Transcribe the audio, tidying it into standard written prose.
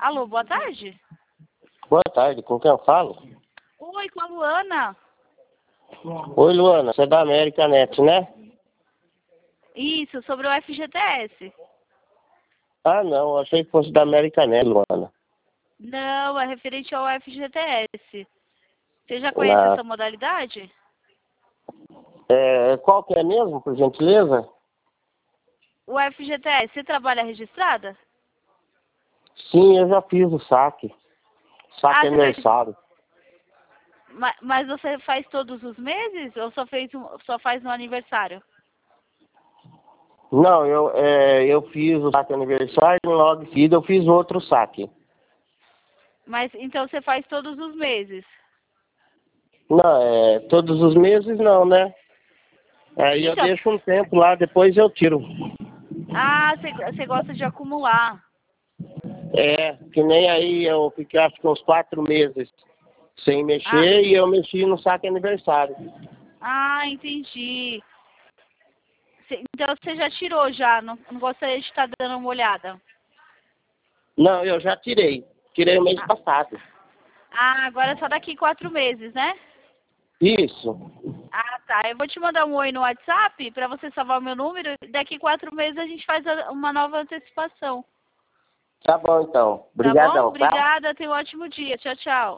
Alô, boa tarde. Boa tarde, com quem eu falo? Oi, com a Luana. Oi, Luana, você é da Americanet, né? Isso, sobre o FGTS. Ah, não, achei que fosse da Americanet, Luana. Não, é referente ao FGTS. Você já conhece Na... essa modalidade? Qual que é mesmo, por gentileza? O FGTS, você trabalha registrada? Sim, eu já fiz o saque. Saque Você fez... aniversário. Mas você faz todos os meses ou só faz no aniversário? Não, eu fiz o saque aniversário e logo em seguida eu fiz outro saque. Mas então você faz todos os meses? Não, todos os meses não, né? Aí eu Então, deixo um tempo lá, depois eu tiro. você gosta de acumular. Que nem aí eu fiquei acho que uns 4 meses sem Ah, mexer e eu mexi no saque aniversário. entendi. Então você já tirou já, não gostaria de estar dando uma olhada? Não, eu já tirei. Tirei o mês Ah, passado. agora é só daqui 4 meses, né? Isso. Tá. Eu vou te mandar um oi no WhatsApp para você salvar o meu número. Daqui 4 meses a gente faz uma nova antecipação. Tá bom, então. Tá bom? Obrigadão, tá? Obrigada. Tenha um ótimo dia. Tchau, tchau.